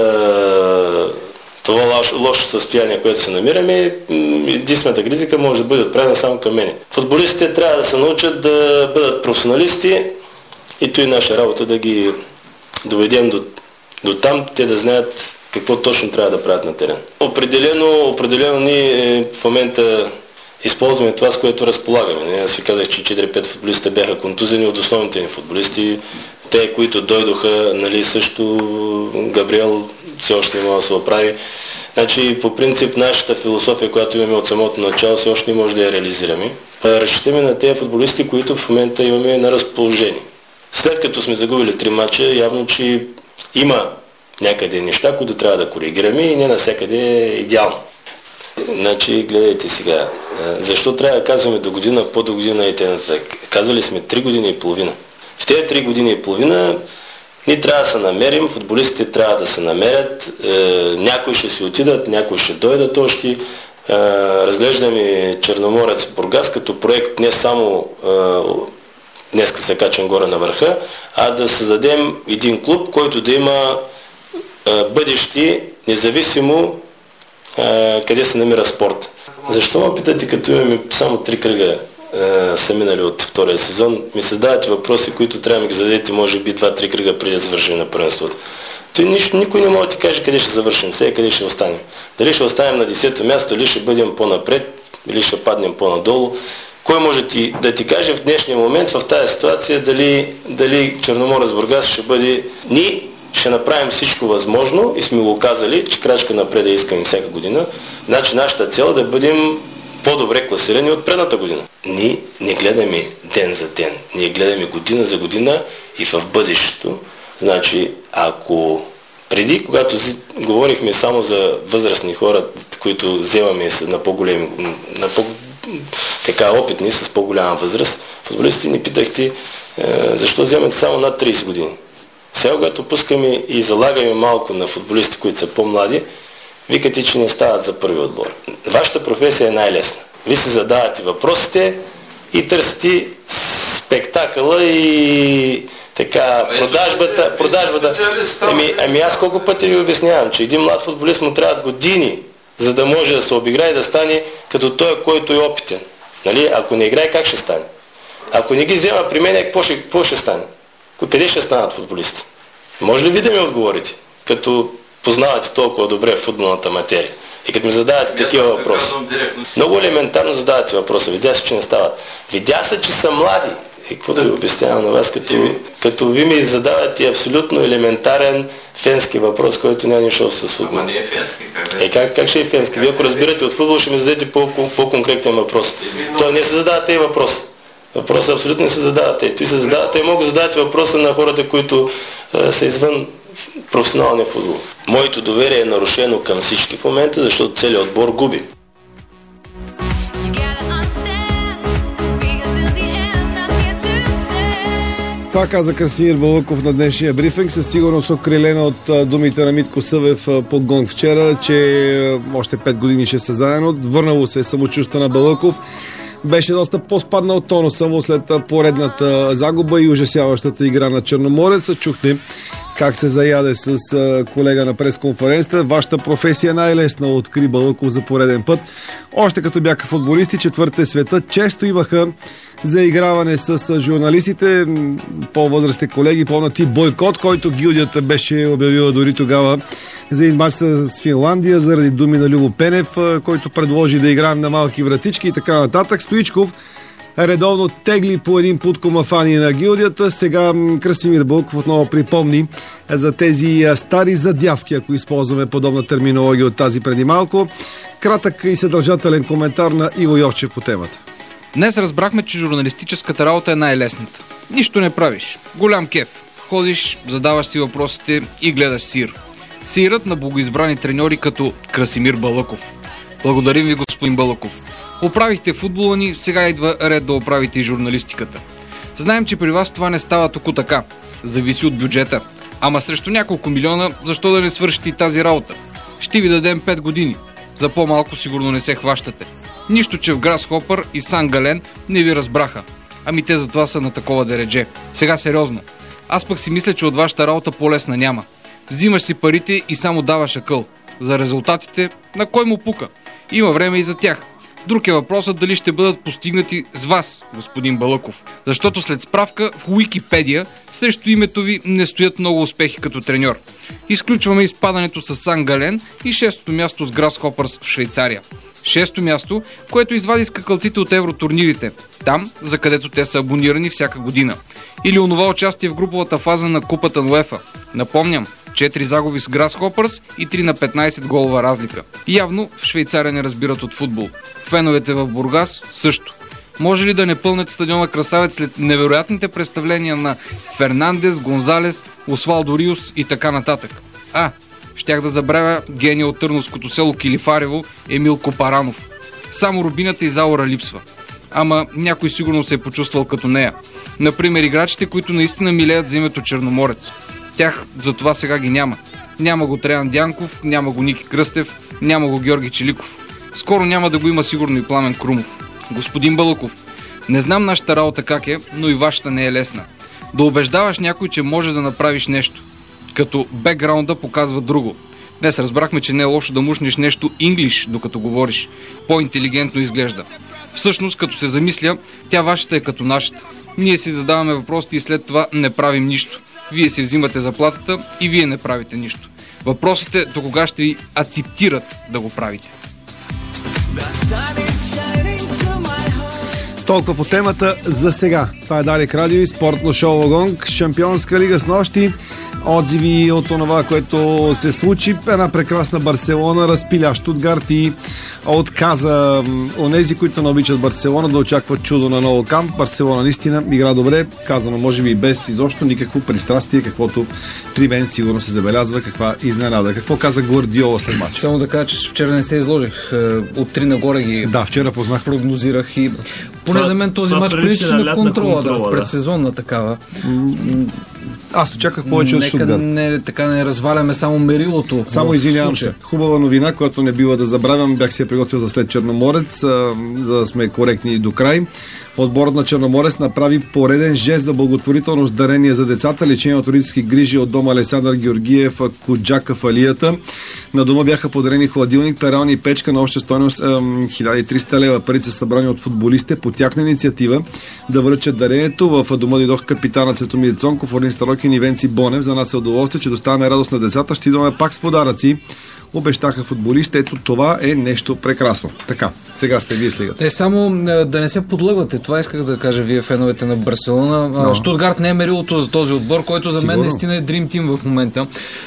за това лошо състояние, което се намираме, единствената критика може да бъде отправена само към мене. Футболистите трябва да се научат да бъдат професионалисти и това е наша работа да ги доведем до там, те да знаят какво точно трябва да правят на терен. Определено ние в момента използваме това, с което разполагаме. Аз ви казах, че 4-5 футболиста бяха контузени от основните ни футболисти. Те, които дойдоха, също Габриел все още не може да се оправи. Значи, по принцип, нашата философия, която имаме от самото начало, все още не може да я реализираме. Разчитаме на тези футболисти, които в момента имаме на разположение. След като сме загубили 3 мача, явно, че има някъде неща, които трябва да коригираме и не навсякъде е идеално. Значи, гледайте сега, защо трябва да казваме до година, по-до година и т.н. Казвали сме 3 години и половина. В тези 3 години и половина ние трябва да се намерим, футболистите трябва да се намерят, някои ще си отидат, някои ще дойдат още. Разглеждаме Черноморец Бургас като проект не само днеска се качвам горе на върха, а да създадем един клуб, който да има бъдещи, независимо къде се намира спорт. Защо ме питате, като имаме само 3 кръга са минали от втория сезон, ми се задавате въпроси, които трябва да ги зададете може би 2-3 кръга преди да завършим на първенството. Никой не може да ти каже къде ще завършим, сега къде ще останем. Дали ще останем на 10-то място, или ще бъдем по-напред, или ще паднем по-надолу. Кой може да ти каже в днешния момент, в тази ситуация, дали Черноморец Бургас ще бъде... Ние ще направим всичко възможно и сме го казали, че крачка напред да искаме всяка година. Значи нашата цел е да бъдем по-добре класирани от предната година. Ние не гледаме ден за ден, ние гледаме година за година и в бъдещето. Значи, ако преди, когато говорихме само за възрастни хора, които вземаме на по-големи, така опитни, с по-голяма възраст, футболистите ни питахте защо вземате само над 30 години. Сега, когато пускаме и залагаме малко на футболисти, които са по-млади, викате, че не стават за първи отбор. Вашата професия е най-лесна. Вие си задавате въпросите и търсите спектакъла и така продажбата. Ами аз колко пъти ви обяснявам, че един млад футболист му трябват години, за да може да се обиграе и да стане като той, който е опитен. Нали? Ако не играе, как ще стане? Ако не ги взема при мен, какво ще стане? Къде ще станат футболисти? Може ли ви да ми отговорите, като познавате толкова добре футболната материя и като ми задавате такива въпроси? Много елементарно задавате въпроса. Видя се, че не стават. Видя се, че са млади. Какво да ви обяснявам на вас, като ви ми задавате абсолютно елементарен фенски въпрос, който няма нищо с футбол. Ама не е фенски. Как ще е фенски? Вие ако разбирате от футбол, ще ми зададете по-конкретен въпрос. Той не се задава тези въпроси. Въпросът абсолютно не се задава те. Те могат да задават въпроса на хората, които са извън професионалния футбол. Моето доверие е нарушено към всички в момента, защото целият отбор губи. Това каза Красимир Балъков на днешния брифинг, със сигурност окрилена от думите на Митко Събев по Гонг вчера, че още 5 години ще са заедно. Върнало се самочувство на Балъков. Беше доста по-спаднал тонуса му след поредната загуба и ужасяващата игра на Черноморец. Чухте как се заяде с колега на пресконференцията. Вашата професия най-лесна, откри Балъков за пореден път. Още като бяха футболисти, четвърте света, често имаха заиграване с журналистите, по-възрастни колеги, по-нати бойкот, който гилдията беше обявила дори тогава за един мач с Финландия, заради думи на Любо Пенев, който предложи да играем на малки вратички и така нататък. Стоичков редовно тегли по един пут комафани на гилдията. Сега Красимир Балъков отново припомни за тези стари задявки, ако използваме подобна терминология от тази преди малко. Кратък и съдържателен коментар на Иво Йовчев по темата. Днес разбрахме, че журналистическата работа е най-лесната. Нищо не правиш. Голям кеф. Ходиш, задаваш си въпросите и гледаш сир. Сирът на богоизбрани треньори като Красимир Балъков. Благодарим ви, господин Балъков. Оправихте футбола ни, сега идва ред да оправите и журналистиката. Знаем, че при вас това не става току така. Зависи от бюджета. Ама срещу няколко милиона, защо да не свършите и тази работа? Ще ви дадем 5 години. За по-малко сигурно не се хващате. Нищо, че в Грасхопър и Сан Гален не ви разбраха. Ами те затова са на такова дередже. Сега сериозно. Аз пък си мисля, че от вашата работа по-лесна няма. Взимаш си парите и само даваш акъл. За резултатите, на кой му пука? Има време и за тях. Друг е въпросът дали ще бъдат постигнати с вас, господин Балъков. Защото след справка в Уикипедия срещу името ви не стоят много успехи като треньор. Изключваме изпадането с Сан Гален и 6-то място с Грасхопърс в Швейцария. 6-то място, което извади скакалците от евротурнирите. Там, за където те са абонирани всяка година. Или онова участие в груповата фаза на Купата на УЕФА. Напомням, 4 загуби с Грасхопърс и 3 на 15 голова разлика. Явно в Швейцария не разбират от футбол. Феновете в Бургас също. Може ли да не пълнят стадиона Красавец след невероятните представления на Фернандес, Гонзалес, Освалдо Риос и така нататък? Щях да забравя гения от търновското село Килифарево Емил Копаранов. Само Рубината и Заура липсва. Ама някой сигурно се е почувствал като нея. Например, играчите, които наистина милеят за името Черноморец. Тях за това сега ги няма. Няма го Треян Дянков, няма го Ники Кръстев, няма го Георги Челиков. Скоро няма да го има сигурно и Пламен Крумов. Господин Балъков, не знам нашата работа как е, но и вашата не е лесна. Да убеждаваш някой, че може да направиш нещо. Като бекграунда показва друго. Днес разбрахме, че не е лошо да мушнеш нещо инглиш, докато говориш. По-интелигентно изглежда. Всъщност, като се замисля, тя вашата е като нашата. Ние си задаваме въпросите и след това не правим нищо. Вие си взимате заплатата и вие не правите нищо. Въпросът е до кога ще ви ацептират да го правите. Толкова по темата за сега. Това е Дарик Радио и спортно шоу Логонг. Шампионска лига с нощи. Отзиви от това, което се случи. Една прекрасна Барселона разпиля Штутгарт и отказа онези, които не обичат Барселона, да очакват чудо на ново камп. Барселона наистина игра добре, казано може би без изобщо никакво пристрастие, каквото при мен сигурно се забелязва, каква изненада. Какво каза Гвардиола след матча? Само да кажа, че вчера не се изложих. От 3 нагоре ги вчера познах. Прогнозирах и поне за мен този матч прилича на контрола, предсезонна такава. Аз очаквах повече от Штутгарт. Нека не разваляме само мерилото. Само извинявам се. Хубава новина, която не бива да забравям. Бях се приготвил за след Черноморец, за да сме коректни до край. Отборът на Черноморец направи пореден жест за благотворителност дарение за децата, лечение от родителски грижи от дома Александър Георгиев Коджака в Алията. На дома бяха подарени хладилник, перални и печка на обща стойност 1300 лева. Парите са събрани от футболистите по тяхна инициатива да връчат дарението. В дома дойдох капитана Цветомир Цонков, Орлин Старокин и Венци Бонев. За нас е удоволствие, че доставяме радост на децата. Ще идваме пак с подаръци обещаха футболисти. Ето това е нещо прекрасно. Така, сега сте вие с лигата. Те само да не се подлъгвате. Това исках да кажа вие, феновете на Барселона. Щутгарт не е мерилото за този отбор, който за мен наистина е Dream Team в момента.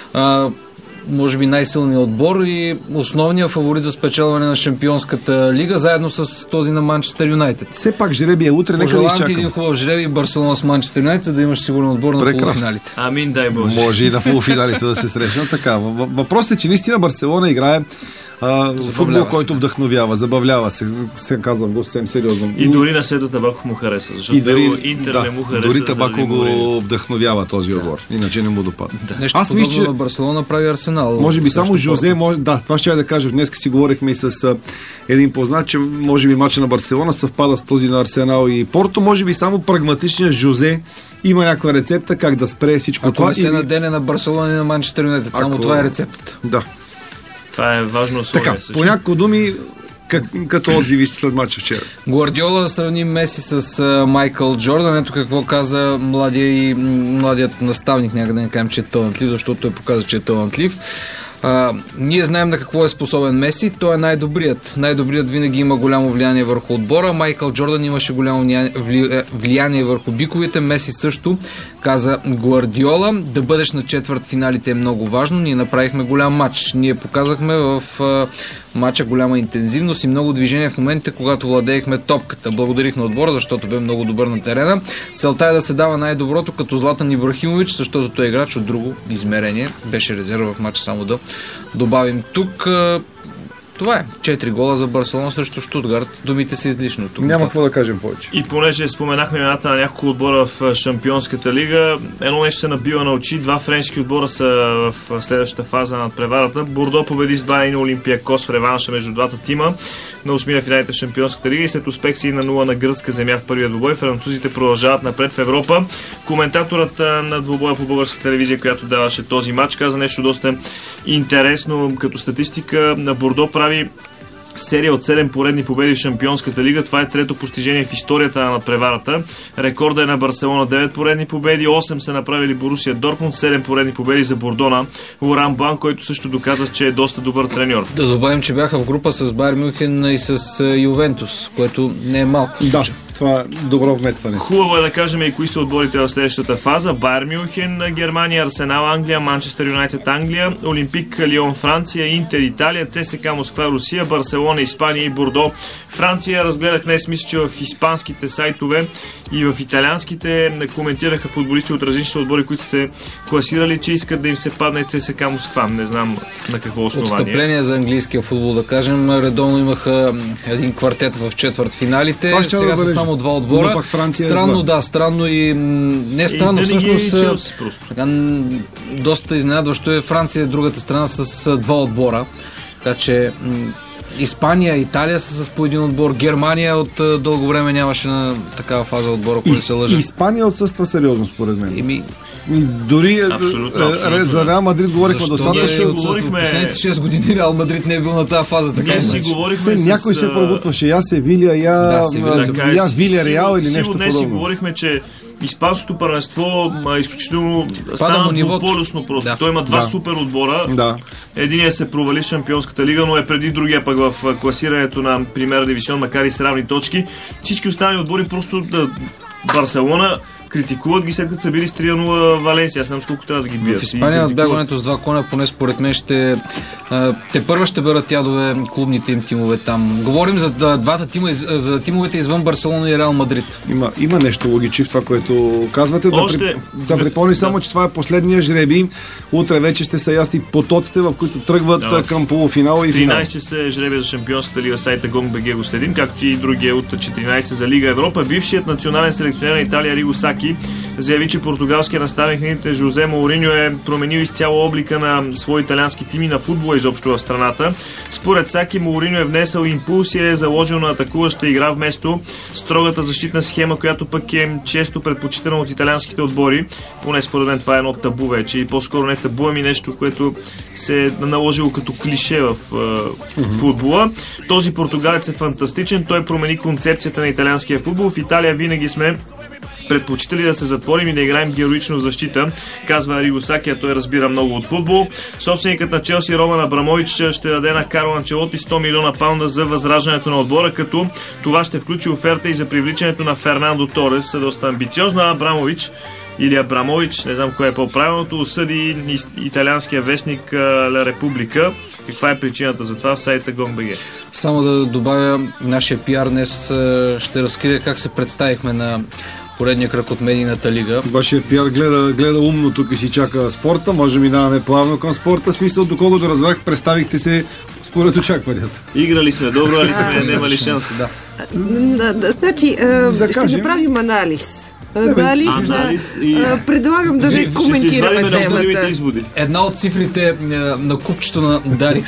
Може би най-силният отбор и основният фаворит за спечелване на Шампионската лига, заедно с този на Манчестър Юнайтед. Все пак жребий е утре, нека да изчакам. Пожелавам ти един хубав жребий Барселона с Манчестър Юнайтед, да имаш сигурен отбор на полуфиналите. Амин, дай Боже. Може и на полуфиналите да се срещнат. Така. Въпросът е, че наистина Барселона играе футбол, който вдъхновява, забавлява се, казвам го съвсем сериозно. И дори на Седо Табако му хареса, защото Интер не му хареса. Дори Табако го вдъхновява този отбор, иначе не му допада. Нещо подобно на Барселона прави Арсенал. Може би само Жозе, това ще я да кажа. Днес си говорихме и с един познат, че може би матча на Барселона съвпада с този на Арсенал и Порто. Може би само прагматичният Жозе има някаква рецепта как да спре всичко това. Ако не се надене на Барселона и на Манчестър Юнайтед, само това е рецептата. Да. Това е важно условие. Така, по няколко думи, като отзиви след матча вчера. Гвардиола сравни Меси с Майкъл Джордан. Ето какво каза младият наставник, някъде да не кажем, че е талантлив, защото той показа, че е талантлив. Ние знаем на какво е способен Меси. Той е най-добрият. Най-добрият винаги има голямо влияние върху отбора. Майкъл Джордан имаше голямо влияние върху биковите. Меси също, каза Гвардиола. Да бъдеш на четвъртфиналите е много важно. Ние направихме голям матч. Ние показахме в матча голяма интензивност и много движение в моментите, когато владеехме топката. Благодарих на отбора, защото бе много добър на терена. Целта е да се дава най-доброто, като Златан Ибрахимович, защото той е играч от друго измерение. Беше резерва в матча, само да добавим тук. Това е. 4 гола за Барселона срещу Щутгарт. Думите са излишно. Няма какво да кажем повече. И понеже споменахме имената на няколко отбора в Шампионската лига, едно нещо се набива на очи. 2 френски отбора са в следващата фаза на преварата. Бордо победи с 2-1 Олимпиакос в реванша между двата тима на 8 финалите в Шампионската лига и след успех си на 0 на гръцка земя в първия двубой, французите продължават напред в Европа. Коментаторът на двубоя по българска телевизия, която даваше този матч, каза нещо доста интересно като статистика. На Бордо прави серия от 7 поредни победи в Шампионската лига. Това е трето постижение в историята на надпреварата. Рекорда е на Барселона 9 поредни победи, 8 са направили Борусия Дортмунд, 7 поредни победи за Бордона. Лоран Блан, който също доказва, че е доста добър треньор. Да добавим, че бяха в група с Байер Мюнхен и с Ювентус, което не е малко. Да. Това е добро вметване. Хубаво е да кажем и кои са отборите в следващата фаза. Байер Мюнхен, Германия, Арсенал, Англия, Манчестър Юнайтед, Англия, Олимпик Лион, Франция, Интер, Италия, ЦСКА Москва, Русия, Барселона, Испания и Бордо, Франция. Разгледах днес, мисля, че в испанските сайтове и в италианските коментираха футболисти от различни отбори, които се класирали, че искат да им се падне ЦСКА Москва. Не знам на какво основание. Отстъпление за английския футбол, да кажем. Редовно имаха един квартет в четвъртфиналите. Сега са само 2 отбора. Странно, да, странно и не странно, всъщност така, доста изненадващо е Франция, другата страна с 2 отбора. Така че Испания, Италия са с по един отбор. Германия от дълго време нямаше на такава фаза отбора, който се лъже. Испания отсъства сериозно, според мен. Дори за Реал Мадрид говорихме достатъчно. В последните 6 години Реал Мадрид не е бил на тази фаза. Така някой се пробутваше. Я Севилия, я Вилия Реал или нещо подобно. Днес си говорихме, че испанското първенство изключително стана двуполюсно просто. Да. Той има 2 супер отбора. Да. Единият се провали в Шампионската лига, но е преди другия пък в класирането на Примера дивизион, макар и с равни точки. Всички останали отбори просто Барселона критикуват ги, след като са били с 3-0 Валенсия. Аз знам с колко трябва да ги бият. В Испания надбягването с 2 коня, поне според мен те първо ще бъдат ядове клубните им тимове там. Говорим за двата тима, за тимовете извън Барселона и Реал Мадрид. Има нещо логичи в това, което казвате. Да припомни само, че това е последния жребий. Утре вече ще са ясни потоците, в които тръгват към полуфинала и финал. 13 часа е жребия за Шампионската лига, сайта GONG.BG го следим, както и другия от 14 за Лига Европа. Бившият национален селекционер на Италия Риго Саки заяви, че португалският наставник Жозе Мауриньо е променил изцяло облика на свои италиански тими на футбола изобщо в страната. Според Саки, Мауриньо е внесъл импулс и е заложил на атакуваща игра вместо строгата защитна схема, която пък е често предпочитана от италианските отбори. Поне според мен това е едно табу вече и по-скоро не табу, ами нещо, което се е наложило като клише в футбола. Този португалец е фантастичен, той промени концепцията на италианския футбол. В Италия винаги сме предпочитали да се затворим и да играем героично в защита, казва Ариго Саки, а той разбира много от футбол. Собственикът на Челси Роман Абрамович ще даде на Карло Анчелоти 100 милиона паунда за възраждането на отбора, като това ще включи оферта и за привличането на Фернандо Торес. Доста амбициозно. Абрамович или Абрамович, не знам кое е по-правилното, осъди италианския вестник Ла Република. Каква е причината за това в сайта Gong.bg? Само да добавя, нашия пиар днес ще разкрие как се представихме на поредния кръг от медийната лига. Вашия пиар гледа умно тук и си чака спорта. Може минаваме плавно към спорта. В смисъл, доколкото разбрах, представихте се според очакванията. Играли сме добро, али сме немали шанс. Значи, ще направим анализ. Предлагам да не коментираме темата. Една от цифрите на купчето на Дарик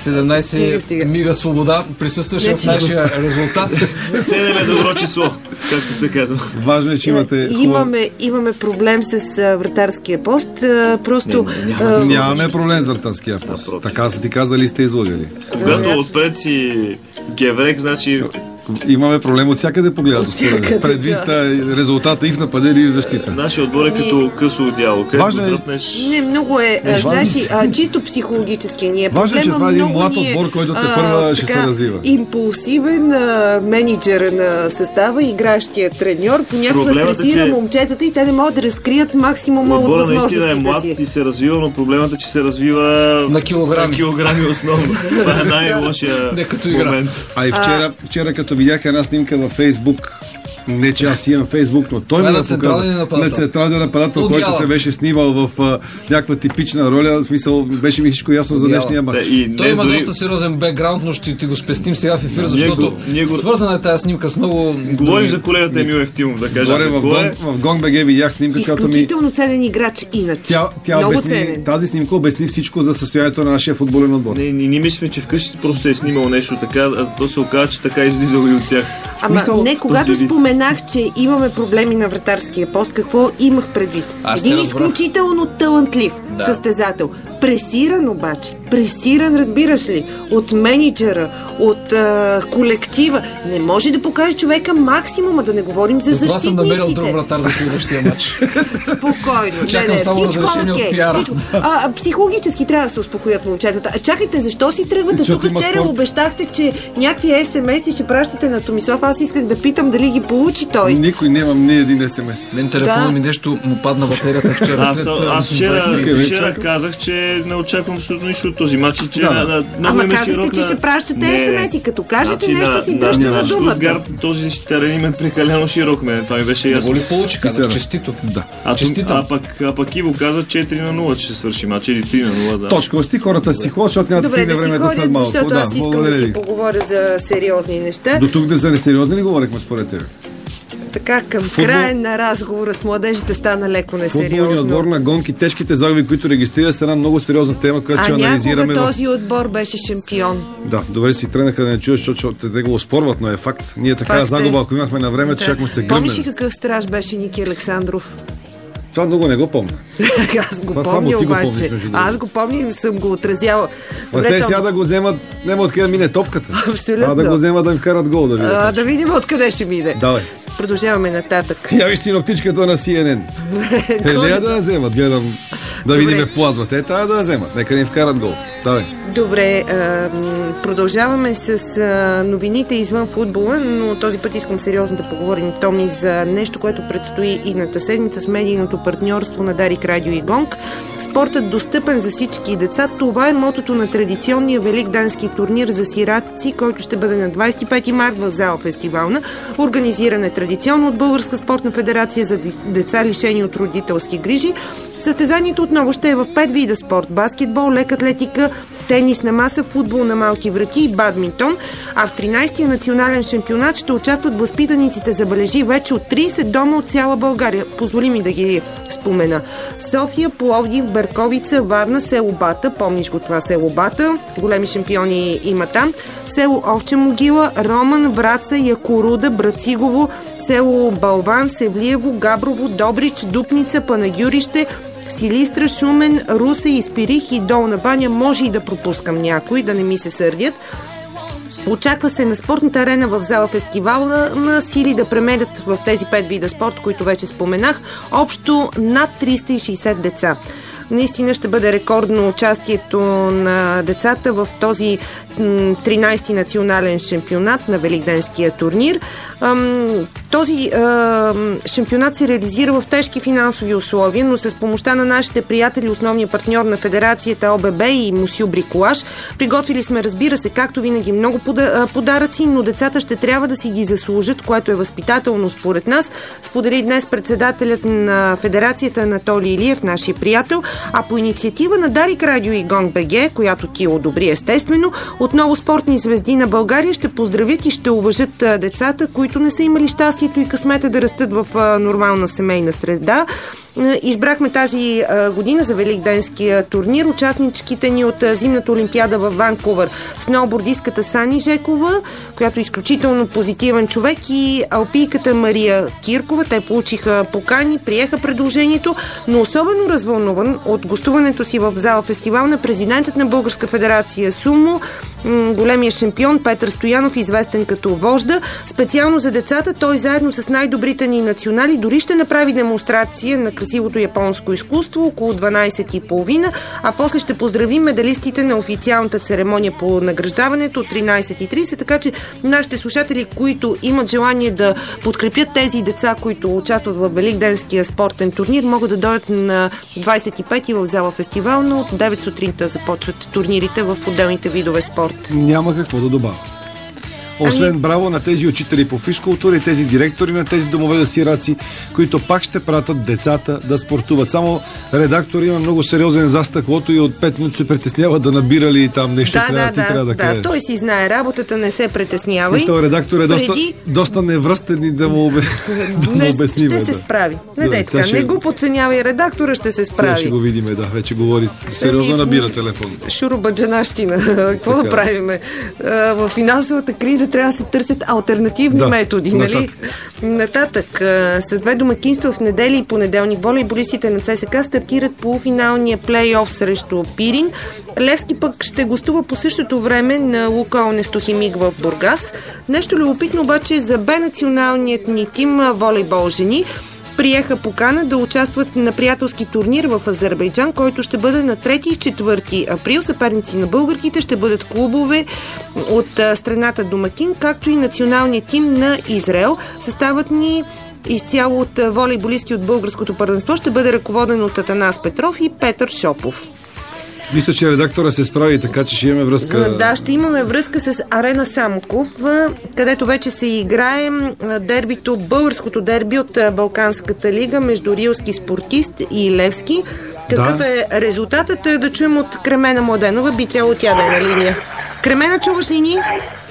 17 мига свобода присъстваше в нашия резултат. 7 е добро число, както се казва. Важно е, че имате имаме проблем с вратарския пост. Просто нямаме проблем с вратарския пост. Така са ти казали, сте излагали. Когато отпред си геврек, значи имаме проблем от всякъде погледато, според предвид резултата и в нападение и в защита. Нашия отбор е като късо одяло. Важно е. Не, много е. Значи, чисто психологически ние. Важно е, че това е един млад отбор, който те първа ще се развива. Импулсивен менеджер на състава, игращия треньор, понякога стресира момчетата и те не могат да разкрият максимума от възможностите си. Отбора наистина е млад и се развива, но проблемът е, че се развива на килограми основно. Това е най-лошия момент. А и вчера като видях една снимка във Фейсбук, не че аз имам Фейсбук, но той ми показа на централния нападател, който се беше снимал в някаква типична роля, в смисъл беше ми всичко ясно за днешния матч. Той има доста сериозен бекграунд, но ще ти го спестим сега в ефир, защото свързана е тази снимка с много... Говорим за колегата Емил Ефтимов, да кажа. В Gong.bg видях снимка, която ми... Изключително ценен играч иначе. Тя обясни, тази снимка обясни всичко за състоянието на нашия футболен отбор. Ние мислим, че вкъщи просто е снимал нещо така, а то се оказа, че така излизало и от тях. Ама не, когато споменах, че имаме проблеми на вратарския пост, какво имах предвид? Един изключително талантлив състезател. Пресиран обаче. Пресиран, разбираш ли? От менеджера, от колектива. Не може да покаже човека максимума, да не говорим за защитниците. Това съм намерил друг вратар за следващия матч. Спокойно. Чакам само разрешение от пиара. Психологически трябва да се успокоят момчетата. Чакайте, защо си тръгвате? Тук вчера обещахте, че някакви СМС-и ще пращате на Томислав. Аз исках да питам дали ги получи той. Никой нямам ни един СМС. Мен телефона ми нещо му падна батерията вчера. Аз вчера казах, че не очаквам абсолютно нищо от този матч. Ама казахте, че ще пращате СМС-и. Като кажете нещо, си дръжте на думата. Този терен е прекалено широк. Това ми беше ясно. Не получи, казах честито. А пък Иво каза 4-0, че ще свърши матч или 3-0. Точковости, хората си ходят, защото няма да стигне времето след малко. Защото аз искам да си поговоря за сериозни неща. До тук да за несериозни ли говорихме според тебе? Така, към края на разговора с младежите стана леко несериозно. Футболният отбор на Гонки, тежките загуби, които регистрира, са една много сериозна тема, която ще анализираме. Някога този отбор беше шампион. Да, добре си тръгнаха да не чуеш, защото те го оспорват, но е факт. Ние така загуба, ако имахме на времето, чакаме се гръмнем. Помниш ли какъв страж беше Ники Александров? Това много не го помня. Аз го помня обаче. Аз го помня и съм го отразяла. Те сега да го вземат, няма откъде мине топката. Абсолютно. Да го вземат да им вкарат гол, да видят. Да видим откъде ще мине. Давай. Продължаваме нататък. Я виж синоптичката на CNN. Не да вземат, гледам да видим плазмата. Трябва да вземат. Нека да им вкарат гол. Давай. Добре, продължаваме с новините извън футбола, но този път искам сериозно да поговорим, Томи, за нещо, което предстои идната седмица с медийното партньорство на Дарик Радио и Гонг. Спортът достъпен за всички деца. Това е мотото на традиционния великденски турнир за сираци, който ще бъде на 25 март в зала Фестивална. Организиран е традиционно от Българска спортна федерация за деца, лишени от родителски грижи. Състезанието отново ще е в 5 вида спорт: баскетбол, лека атлетика, тенис на маса, футбол на малки врати и бадминтон. А в 13-тия национален шампионат ще участват възпитаниците, забележи, вече от 30 дома от цяла България. Позволи ми да ги спомена: София, Пловдив, Берковица, Варна, село Бата, помниш го това село Бата, големи шампиони има там, село Овча могила, Роман, Враца, Якоруда, Брацигово, село Балван, Севлиево, Габрово, Добрич, Дупница, Панагюрище, Силистра, Шумен, Русе, Испирих и Долна баня. Може и да пропускам някой, да не ми се сърдят. Очаква се на спортната арена в зала фестивал на сили да премерят в тези 5 вида спорт, които вече споменах, общо над 360 деца. Наистина ще бъде рекордно участието на децата в този 13-ти национален шампионат на Великденския турнир. Този шампионат се реализира в тежки финансови условия, но с помощта на нашите приятели, основния партньор на федерацията ОББ и Мусю Бриколаж. Приготвили сме, разбира се, както винаги, много подаръци, но децата ще трябва да си ги заслужат, което е възпитателно според нас, сподели днес председателят на федерацията Анатолий Илиев, нашия приятел, а по инициатива на Дарик Радио и Гонг БГ, която ти одобри естествено, отново спортни звезди на България ще поздравят и ще уважат децата, които не са имали щастието и късмета да растат в нормална семейна среда. Избрахме тази година за Великденския турнир участничките ни от зимната олимпиада в Ванкувър. Сноубордистката Сани Жекова, която е изключително позитивен човек, и алпийката Мария Киркова. Те получиха покани, приеха предложението, но особено развълнуван от гостуването си в зала фестивал на президентът на Българска федерация Сумо, големия шампион Петър Стоянов, известен като Вожда. Специално за децата той заедно с най-добрите ни национали дори ще направи демонстрация на красивото японско изкуство около 12:30, а после ще поздравим медалистите на официалната церемония по награждаването от 13:30, така че нашите слушатели, които имат желание да подкрепят тези деца, които участват в Великденския спортен турнир, могат да дойдат на 25-ти в зала фестивал, но от 9 сутринта започват турнирите в отделните видове спорт. Няма какво да добавя. Освен браво на тези учители по физкултура и тези директори на тези домове за сираци, които пак ще пратят децата да спортуват. Само редактор има много сериозен за стъклото и от 5 минути се притеснява да набирали и там нещо. Трябва да кажеш. Той си знае работата, не се притеснява. Мисъл, редактор е доста невръстен и да му обясни. Ще се справи. Не го подценявай, редактора ще се справи. Сега ще го видим, вече говори. Сериозно набира телефон. Шуробаджанащина. Какво да правиме? В финансовата криза трябва да се търсят алтернативни методи. Нали? Нататък, с 2 домакинства в неделя и понеделник волейболистите на ЦСКА стартират полуфиналния плейоф срещу Пирин. Левски пък ще гостува по същото време на Лукойл Нефтохимик в Бургас. Нещо любопитно обаче за Б националният ни тим волейбол жени. Приеха покана да участват на приятелски турнир в Азербайджан, който ще бъде на 3 и 4 април. Съперници на българките ще бъдат клубове от страната домакин, както и националният тим на Израел. Съставът ни изцяло от волейболисти от българското първенство ще бъде ръководен от Атанас Петров и Петър Шопов. Мисля, че редактора се справи, така че ще имаме връзка. Да, ще имаме връзка с Арена Самоков, където вече се играе дербито, българското дерби от Балканската лига между Рилски спортист и Левски. Какъв е резултатът? Да чуем от Кремена Младенова. Би трябвало тя да е на линия. Кремена, чуваш ли ни?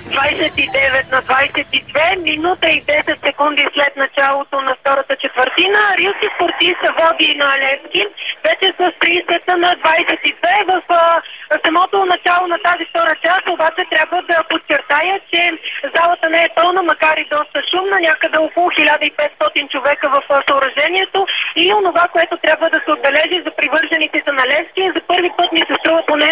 29-22, минута и 10 секунди след началото на втората четвъртина. Рилски спортист води на Левски вече с 30-22. В самото начало на тази втора част обаче трябва да подчертая, че залата не е пълна, макар и доста шумна, някъде около 1500 човека в съоръжението, и онова, което трябва да се отбележи за привържениците на Левски. За първи път ми се струва, поне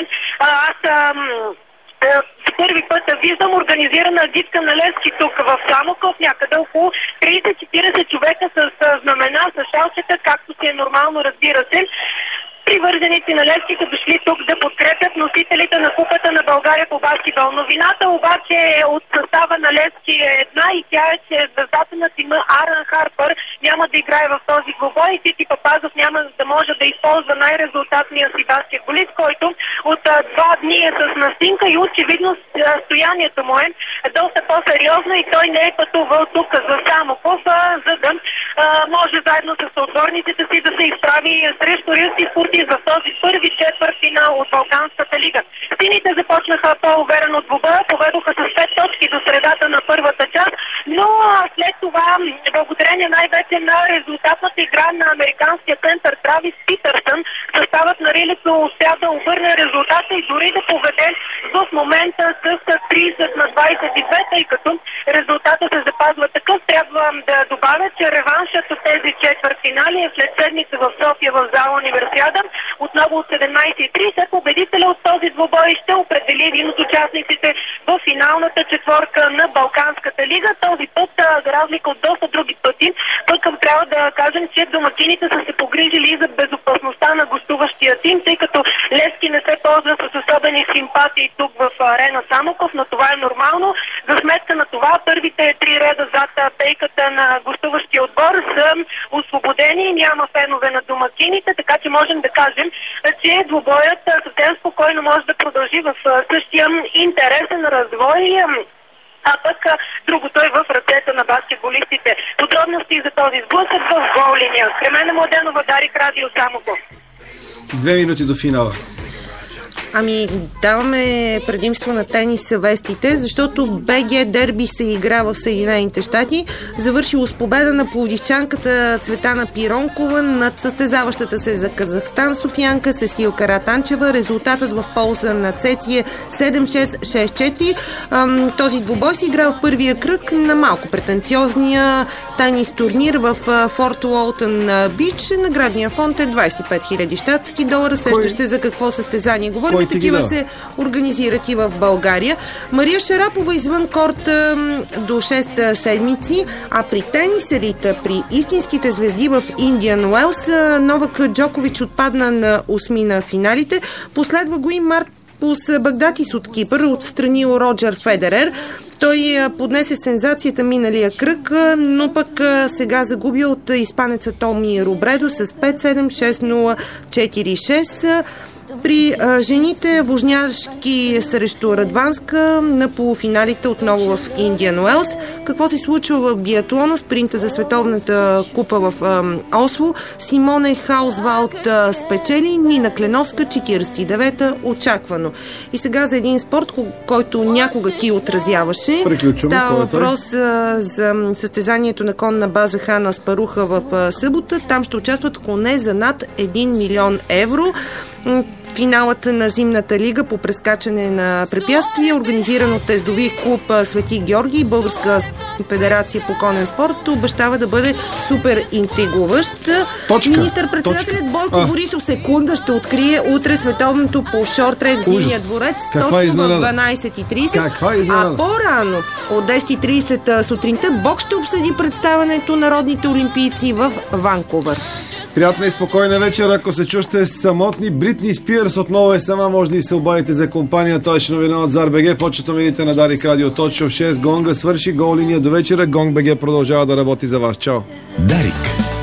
за първи път виждам организирана агитка на Левски тук в Самоков, някъде около 30-40 човека с знамена, с шалчета, както си е нормално, разбира се. Привърженици на Левски са дошли тук да подкрепят носителите на Купата на България по баскетбол. Новината обаче от състава на Левски е една, и тя е, че звездата на тима Аран Харпър няма да играе в този двубой и Тити Папазов няма да може да използва най-резултатния си баскетболист, който от 2 дни е с настинка и очевидно стоянието му е доста по-сериозно и той не е пътувал тук за Самоков, за да може заедно с съотборниците си да се изправи срещу Рилски спортист в този първи четвъртфинал от Балканската лига. Сините започнаха по-уверено от двубоя, поведоха с 5 точки до средата на първата част, но след това, благодарение най-вече на резултатната игра на американския център Травис Питърсън, съставът на Рилито успя да обърне резултата и дори да поведе в момента с 30-22, тъй като резултата се запазва такъв. Трябва да добавя, че реваншът от тези четвъртфинали е след седмица в София в зала Универсиада. Отново от 17:30. Победителя от този двубой ще определи един от участниците в финалната четворка на Балканската лига. Този път, за разлика от доста други пъти, пък трябва да кажем, че домакините са се погрижили и за безопасността на гостуващия тим, тъй като Левски не се ползва с особени симпатии тук в Арена Самоков, но това е нормално. За сметка на това, първите 3 реда зад пейката на гостуващия отбор са освободени, няма фенове на домакините, така че можем да кажем, че двубоят съвсем спокойно може да продължи в същия интересен развой. А пък другото е в ръцете на баскетболистите. Подробности за този сблъсък в гол линия. Кремена Младенова, Дарик, Радио Самоков. 2 минути до финала. Ами, даваме предимство на тенис вестите, защото БГ дерби се игра в Съединените щати. Завършило с победа на пловдивчанката Цветана Пиронкова над състезаващата се за Казахстан софиянка Сесил Каратанчева. Резултатът в полза на Цеция 7-6-6-4. Този двубой се игра в първия кръг на малко претенциозния тенис турнир в Форт Уолтън Бич. Наградният фонд е 25 000 щатски долара. Сещаш се за какво състезание говорим. Такива се организират и в България. Мария Шарапова извън корт до 6 седмици, а при тенисерите, при истинските звезди в Индиан Уелс, Новак Джокович отпадна на 8 на финалите. Последва го и Маркус Багдатис от Кипър, отстранил Роджер Федерер. Той поднесе сензацията миналия кръг, но пък сега загуби от испанеца Томи Робредо с 5-7, 6-0, 4-6. При жените Вожняшки срещу Радванска на полуфиналите отново в Индиан Уелс. Какво се случва в биатлона, спринта за световната купа в Осло? Симоне Хаусвалд спечели, Нина Кленовска 49-та очаквано. И сега за един спорт, който някога ти отразяваше. Става въпрос за състезанието на конна база Хана Спаруха в събота. Там ще участват коне за над 1 милион евро. Финалът на зимната лига по прескачане на препятствия, организиран от тездови клуб Свети Георги и Българска федерация по конен спорт, обещава да бъде супер интригуващ. Министър-председателят Бойко Борисов секунда ще открие утре световното по шорт-трек зимния дворец точно в 12:30. А по-рано от 10:30 сутринта Бог ще обсъди представянето на родните олимпийци в Ванкувър. Приятна и спокойна вечер. Ако се чувствате самотни, Бритни Спирс отново е сама. Може да и се обадите за компания. Това е новина от ZAR.BG. Почет новините на Дарик Радио. Точно в 6. Гонга свърши. Гол линия до вечера. Гонг.BG продължава да работи за вас. Чао. Дарик.